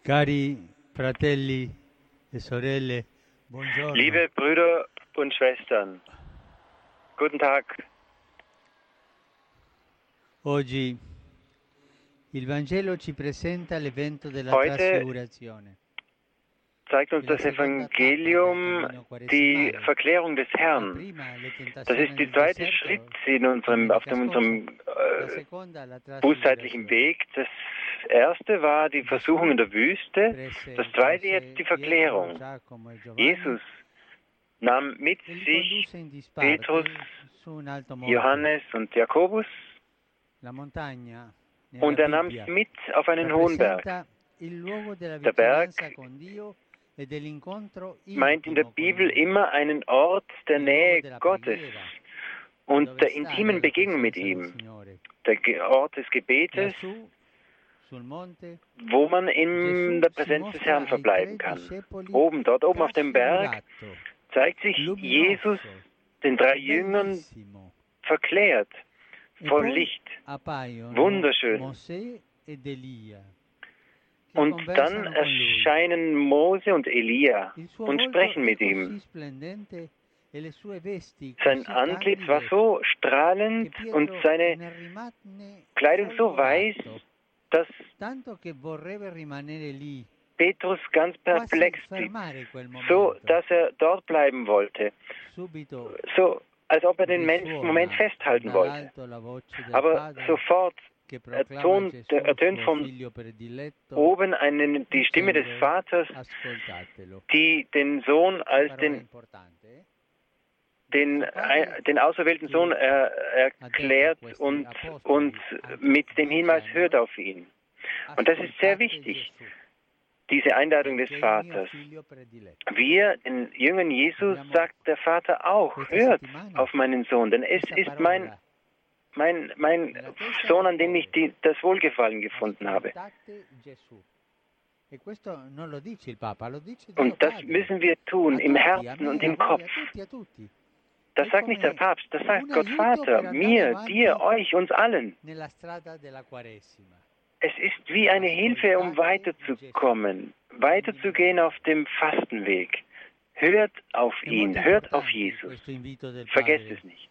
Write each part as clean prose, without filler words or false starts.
Cari fratelli e sorelle, buongiorno. Liebe Brüder und Schwestern, guten Tag. Oggi il Vangelo ci presenta l'evento della Heute trasfigurazione. Zeigt uns das Evangelium die Verklärung des Herrn. Das ist der zweite Schritt in unserem bußzeitlichen Weg. Das erste war die Versuchung in der Wüste, das zweite jetzt die Verklärung. Jesus nahm mit sich Petrus, Johannes und Jakobus und er nahm sie mit auf einen hohen Berg. Der Berg meint in der Bibel immer einen Ort der Nähe Gottes und der intimen Begegnung mit ihm. Der Ort des Gebetes, wo man in der Präsenz des Herrn verbleiben kann. Dort oben auf dem Berg, zeigt sich Jesus den 3 Jüngern verklärt, voll Licht, wunderschön. Und dann erscheinen Mose und Elia und sprechen mit ihm. Sein Antlitz war so strahlend und seine Kleidung so weiß, dass Petrus ganz perplex blieb, so dass er dort bleiben wollte, so als ob er den Moment festhalten wollte. Aber sofort ertönt von oben die Stimme des Vaters, die den Sohn als den auserwählten Sohn erklärt und mit dem Hinweis hört auf ihn. Und das ist sehr wichtig, diese Einladung des Vaters. Wir, den Jüngern Jesus, sagt der Vater auch, hört auf meinen Sohn, denn es ist mein Sohn, an dem ich das Wohlgefallen gefunden habe. Und das müssen wir tun, im Herzen und im Kopf. Das sagt nicht der Papst, das sagt Gott Vater, mir, dir, euch, uns allen. Es ist wie eine Hilfe, um weiterzukommen, weiterzugehen auf dem Fastenweg. Hört auf ihn, hört auf Jesus. Vergesst es nicht.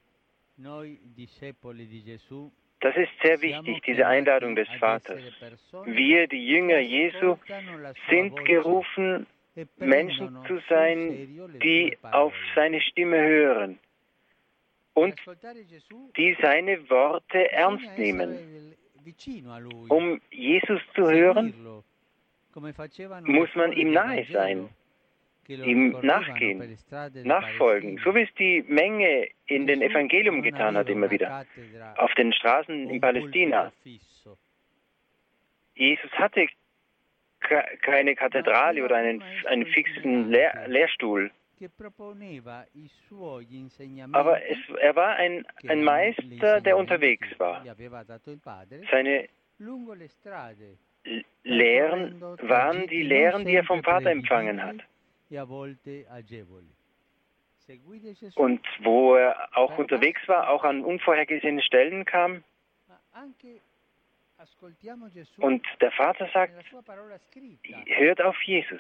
Das ist sehr wichtig, diese Einladung des Vaters. Wir, die Jünger Jesu, sind gerufen, Menschen zu sein, die auf seine Stimme hören und die seine Worte ernst nehmen. Um Jesus zu hören, muss man ihm nahe sein, ihm nachgehen, nachfolgen, so wie es die Menge in den Evangelium getan hat, immer wieder, auf den Straßen in Palästina. Jesus hatte keine Kathedrale oder einen fixen Lehrstuhl. Aber er war ein Meister, der unterwegs war. Seine Lehren waren die Lehren, die er vom Vater empfangen hat. Und wo er auch unterwegs war, auch an unvorhergesehene Stellen kam. Und der Vater sagt, hört auf Jesus.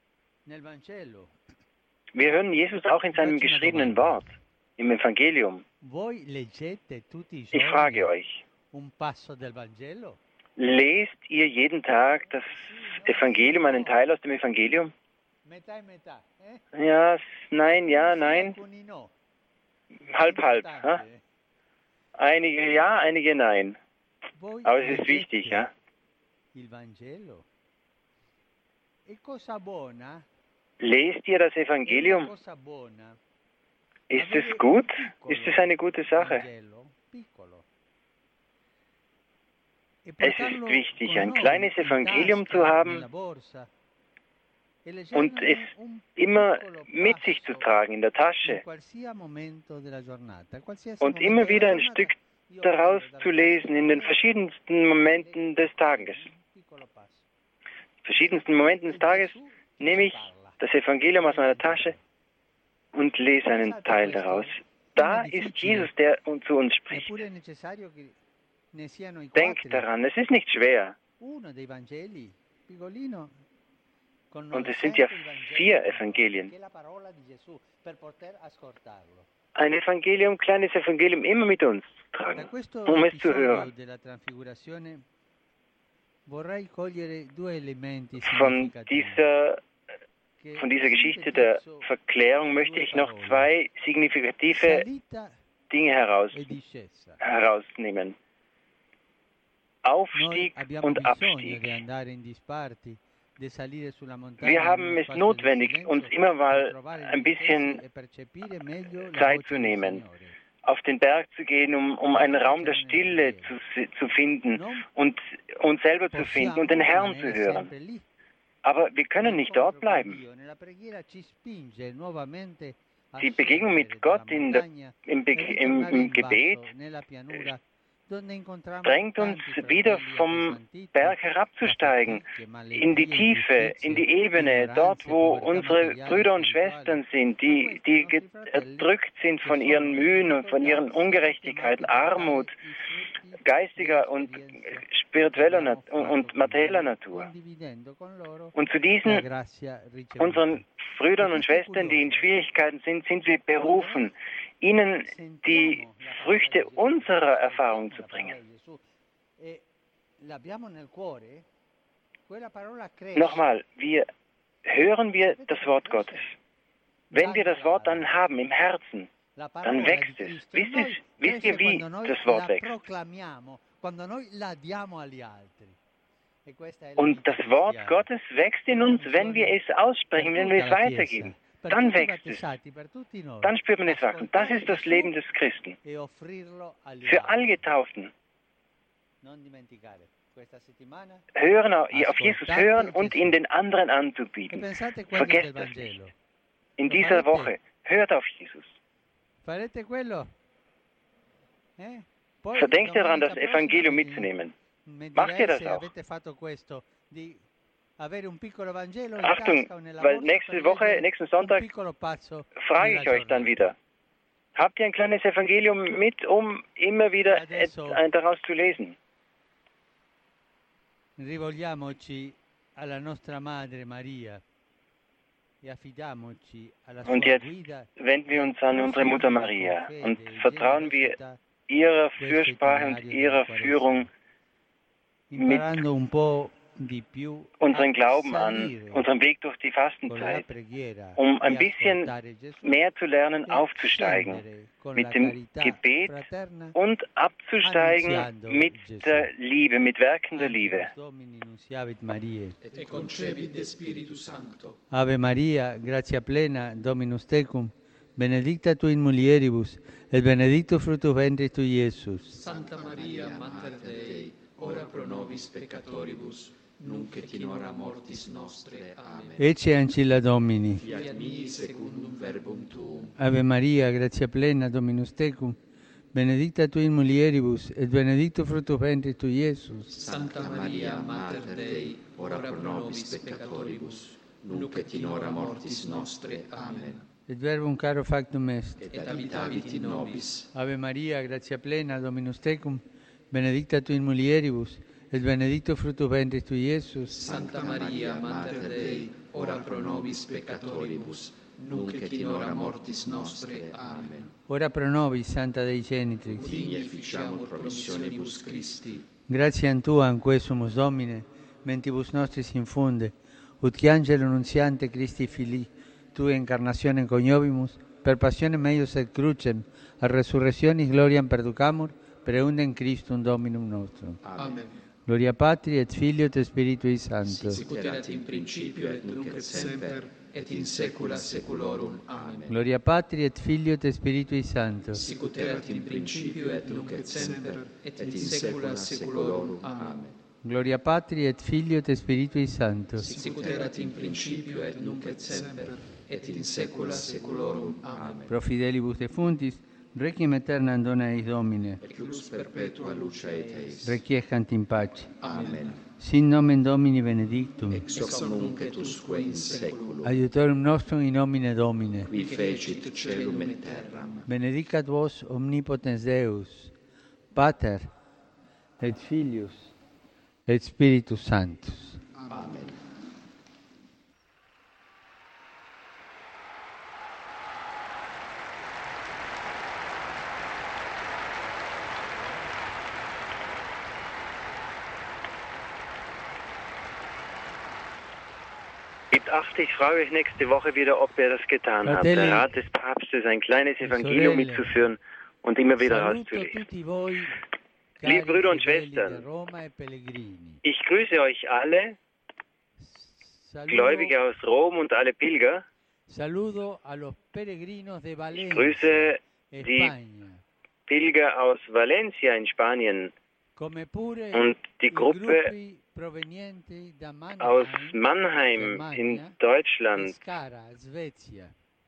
Wir hören Jesus auch in seinem geschriebenen Wort, im Evangelium. Ich frage euch, lest ihr jeden Tag das Evangelium, einen Teil aus dem Evangelium? Ja, nein, ja, nein. Halb, halb. Ja? Einige ja, einige nein. Aber es ist wichtig, ja. Lest ihr das Evangelium? Ist es gut? Ist es eine gute Sache? Es ist wichtig, ein kleines Evangelium zu haben und es immer mit sich zu tragen in der Tasche und immer wieder ein Stück daraus zu lesen in den verschiedensten Momenten des Tages. Verschiedensten Momenten des Tages nehme ich das Evangelium aus meiner Tasche und lese einen Teil daraus. Da ist Jesus, der zu uns spricht. Denkt daran, es ist nicht schwer. Und es sind ja 4 Evangelien. Ein Evangelium, kleines Evangelium, immer mit uns tragen, um es zu hören. Von dieser Geschichte der Verklärung möchte ich noch 2 signifikative Dinge herausnehmen. Aufstieg und Abstieg. Wir haben es notwendig, uns immer mal ein bisschen Zeit zu nehmen, auf den Berg zu gehen, um einen Raum der Stille zu finden und uns selber zu finden und den Herrn zu hören. Aber wir können nicht dort bleiben. Die Begegnung mit Gott im Gebet drängt uns wieder vom Berg herabzusteigen, in die Tiefe, in die Ebene, dort wo unsere Brüder und Schwestern sind, die erdrückt sind von ihren Mühen und von ihren Ungerechtigkeiten, Armut, geistiger und spiritueller und materieller Natur. Und zu diesen, unseren Brüdern und Schwestern, die in Schwierigkeiten sind, sind wir berufen, ihnen die Früchte unserer Erfahrung zu bringen. Nochmal, hören wir das Wort Gottes. Wenn wir das Wort dann haben im Herzen, dann wächst es. Wisst ihr, wie das Wort wächst? Und das Wort Gottes wächst in uns, wenn wir es aussprechen, wenn wir es weitergeben. Dann wächst es. Dann spürt man es wachsen. Das ist das Leben des Christen. Für alle Getauften. Auf Jesus hören und ihn den anderen anzubieten. Vergesst das nicht. In dieser Woche, hört auf Jesus. Verdenkt daran, das Evangelium mitzunehmen. Macht ihr das auch? Achtung, weil nächsten Sonntag frage ich euch dann wieder. Habt ihr ein kleines Evangelium mit, um immer wieder daraus zu lesen? Rivolgiamoci alla nostra Madre Maria e affidiamoci alla sua Und jetzt guida. wenden wir uns an unsere Mutter Maria und vertrauen wir ihrer Fürsprache und ihrer Führung mit unseren Glauben an, unseren Weg durch die Fastenzeit, um ein bisschen mehr zu lernen, aufzusteigen mit dem Gebet und abzusteigen mit der Liebe, mit Werken der Liebe. Ave Maria, gratia plena, Dominus tecum, benedicta tu in mulieribus, et benedictus fructus ventris tui, Iesus. Santa Maria, Mater Dei, ora pro nobis peccatoribus, nunc et in hora mortis nostre. Amen. Ecce ancilla Domini. Fiat mihi secundum verbum tuum. Ave Maria, gratia plena, Dominus tecum, benedicta tu in mulieribus, et benedictus fructus ventris tui, Iesus. Santa Maria, Mater Dei, ora pro nobis peccatoribus, nunc et in hora mortis nostre. Amen. Et verbum caro factum est. Et habitavit in nobis. Ave Maria, gratia plena, Dominus tecum, benedicta tu in mulieribus, et benedictus fructus ventris tui, Iesus. Santa Maria, Mater Dei, ora pro nobis peccatoribus, nunc et in hora mortis nostre. Amen. Ora pro nobis, Santa Dei Genitrix. Udini et ficiamur promissionibus Christi. Gratiam Tuam, quae sumus Domine, mentibus nostris infunde, ut qui angelo nuntiante Christi Filii, Tui incarnationem coniovimus, per passionem meius et crucem, a resurrectionis gloriam perducamur, preundem Christum Dominum nostrum. Amen. Gloria Patri et Filio et Spiritui Sancto. Sic ut erat in principio et nunc et semper, et in saecula saeculorum. Amen. Gloria Patri et Filio et Spiritui Sancto. Sic ut erat in principio et nunc et semper, et in saecula saeculorum. Amen. Gloria Patri et Filio et Spiritui Sancto. Sic ut erat in principio et nunc et semper, et in saecula saeculorum. Amen. Pro fidelibus defuntis, requiem aeternam dona eis Domine. Et lux perpetua luceat eis. Requiescant in pace. Amen. Sin nomen Domini benedictum. Ex hoc nunc et usque in saeculum. Aiutorium nostrum in nomine Domine. Qui fecit caelum et terram. Benedicat vos omnipotens Deus, Pater et Filius et Spiritus Sanctus. Amen. Amen. Gebt Acht, ich frage euch nächste Woche wieder, ob ihr das getan habt. Fratelli, Der Rat des Papstes, ein kleines Evangelium sorelle, mitzuführen und immer wieder saluto rauszulesen. tutti voi, Liebe cari Brüder und fedeli di Schwestern, Roma e pellegrini. ich grüße euch alle, Saludo, Gläubige aus Rom und alle Pilger. saludo a los peregrinos de Ich Valencia, grüße die España, Pilger aus Valencia in Spanien come pure und die i Gruppe gruppi provenienti da aus Mannheim, Mannheim in Germania, e Deutschland Skara, Svezia.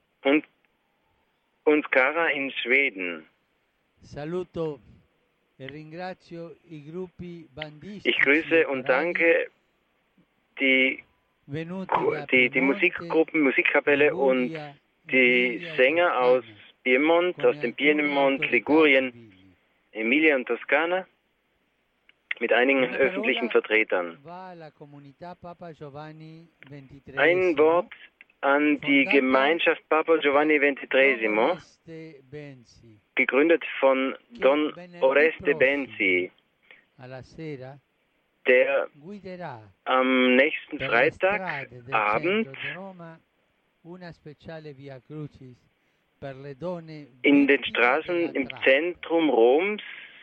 und Skara in Schweden. Saluto e ringrazio i gruppi bandistici Ich grüße e und corali danke die venuti da die Piemonte, Musikgruppen, Musikkapelle und Liguria, die Emilia e Sänger aus Toscana, Piemont, con aus dem alcune Piemont, autorità Ligurien, civili. Emilia und Toskana mit einigen Una öffentlichen parola Vertretern. va alla comunità Papa Giovanni Ein XXIII, Wort an die fondata Gemeinschaft Papa Giovanni Don XXIII, Oreste Benzi, gegründet von che Don venerdì Oreste prossimo Benzi, alla sera der guiderà am nächsten per le strade del Freitagabend centro di Roma una speciale via Crucis per le donne in den vittime Straßen della im tratta. Zentrum Roms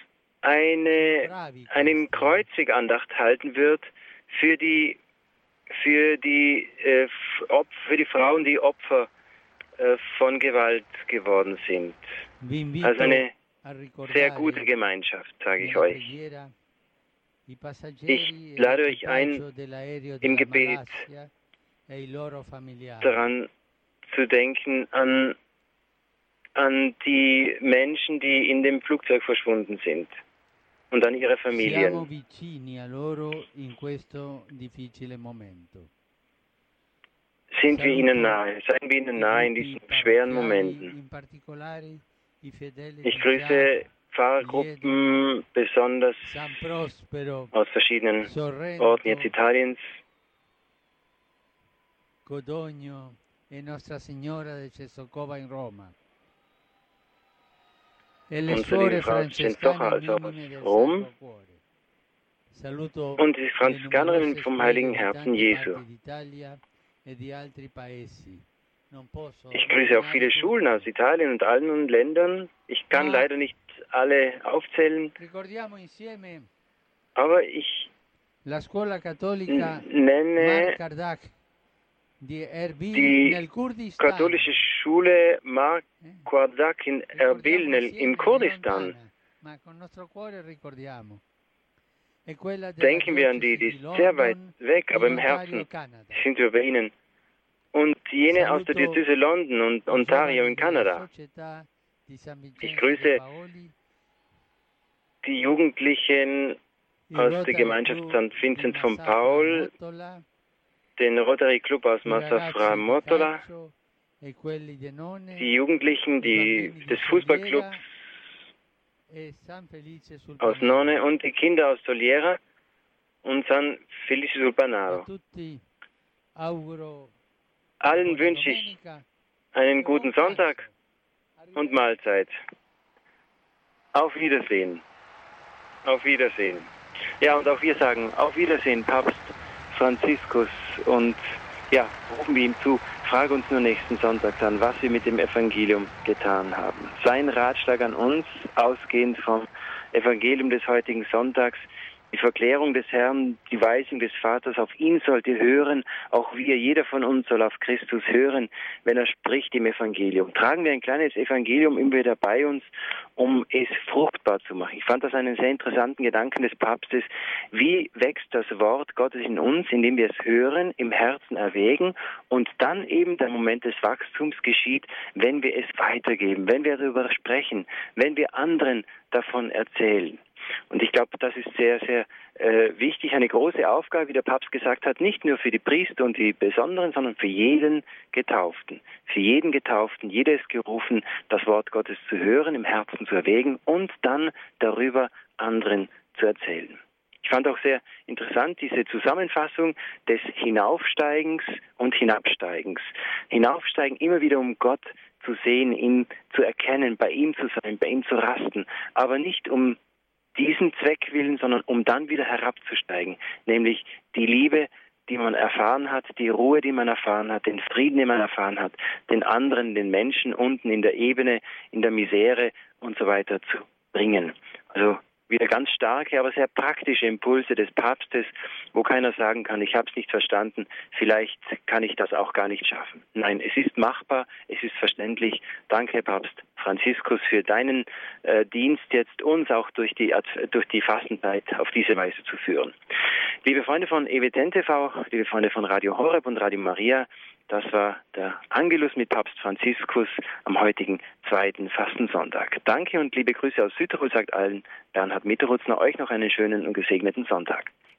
Bravi einen questi, Kreuzigandacht halten wird für die Frauen, die Opfer von Gewalt geworden sind. Vi invito Also eine a sehr gute ricordare Gemeinschaft, sage ich nella euch. preghiera i passeggeri Ich e lade euch ein, l'equipaggio dell'aereo im della Gebet Malassia e i loro familiari. daran zu denken, an die Menschen, die in dem Flugzeug verschwunden sind und an ihre Siamo Familien. vicini a loro in questo difficile momento. Sind wir ihnen Saluto nahe, seien wir ihnen i nahe in gruppi diesen schweren parrocchiali, Momenten. in particolare i fedeli Ich di grüße Giac, Pfarrgruppen, besonders San Prospero, aus verschiedenen Sorrento, Orten jetzt Italiens, Codogno e Nostra Signora del Cesocova in Roma. E le unsere liebe suore Frau Czenstocher, francescane also aus minime del Rom, Sacro Cuore. Saluto und die le Franziskanerinnen numerose vom spese Heiligen di Herzen tante Jesu. parti d'Italia e di altri paesi. Non posso Ich grüße auch nominare viele Schulen aus tutti. Italien und allen Ländern. Ich kann Ma leider nicht alle aufzählen, ricordiamo insieme aber ich la scuola cattolica nenne Mar Kardak di Erbil die nel Kurdistan. katholische Schule Mar Kardak in Erbil Ricordiamo im insieme, è Kurdistan. lontana, ma con il nostro cuore ricordiamo. È quella della Denken wir an die diocesi ist di sehr weit London weg, in aber im Ontario, Herzen Canada. sind wir bei Ihnen. Und jene aus der Saluto Diözese London und i Ontario in giovani della Kanada. società di San Ich Vincenzo de grüße Paoli, die Jugendlichen il aus der Rotary Gemeinschaft Club St. di Vincent von Massafra Paul, Mottola, den Rotary Club aus i Massafra ragazzi di Mottola, calcio e quelli di None, die Jugendlichen i bambini di des Fußballclubs Soliera e San Felice sul aus Panaro. Nonne und die Kinder aus Soliera und San Felice sul A Panaro. tutti auguro Allen buona wünsche ich domenica einen e guten buon Sonntag pranzo. und Mahlzeit. Auf Wiedersehen. Auf Wiedersehen. Ja, und auch wir sagen auf Wiedersehen, Papst Franziskus. Und ja, rufen wir ihm zu, frage uns nur nächsten Sonntag dann, was wir mit dem Evangelium getan haben. Sein Ratschlag an uns, ausgehend vom Evangelium des heutigen Sonntags, die Verklärung des Herrn, die Weisung des Vaters, auf ihn sollt ihr hören, auch wir, jeder von uns soll auf Christus hören, wenn er spricht im Evangelium. Tragen wir ein kleines Evangelium immer wieder bei uns, um es fruchtbar zu machen. Ich fand das einen sehr interessanten Gedanken des Papstes. Wie wächst das Wort Gottes in uns, indem wir es hören, im Herzen erwägen und dann eben der Moment des Wachstums geschieht, wenn wir es weitergeben, wenn wir darüber sprechen, wenn wir anderen davon erzählen. Und ich glaube, das ist sehr, sehr wichtig, eine große Aufgabe, wie der Papst gesagt hat, nicht nur für die Priester und die Besonderen, sondern für jeden Getauften. Für jeden Getauften, jeder ist gerufen, das Wort Gottes zu hören, im Herzen zu erwägen und dann darüber anderen zu erzählen. Ich fand auch sehr interessant diese Zusammenfassung des Hinaufsteigens und Hinabsteigens. Hinaufsteigen immer wieder, um Gott zu sehen, ihn zu erkennen, bei ihm zu sein, bei ihm zu rasten, aber nicht um diesen Zweck willen, sondern um dann wieder herabzusteigen, nämlich die Liebe, die man erfahren hat, die Ruhe, die man erfahren hat, den Frieden, den man erfahren hat, den anderen, den Menschen unten in der Ebene, in der Misere und so weiter zu bringen. Also wieder ganz starke, aber sehr praktische Impulse des Papstes, wo keiner sagen kann, ich habe es nicht verstanden, vielleicht kann ich das auch gar nicht schaffen. Nein, es ist machbar, es ist verständlich. Danke, Papst Franziskus, für deinen Dienst jetzt, uns auch durch die Fastenzeit auf diese Weise zu führen. Liebe Freunde von EWTN TV, liebe Freunde von Radio Horeb und Radio Maria, das war der Angelus mit Papst Franziskus am heutigen 2. Fastensonntag. Danke und liebe Grüße aus Südtirol, sagt allen Bernhard Mitterutzner, euch noch einen schönen und gesegneten Sonntag.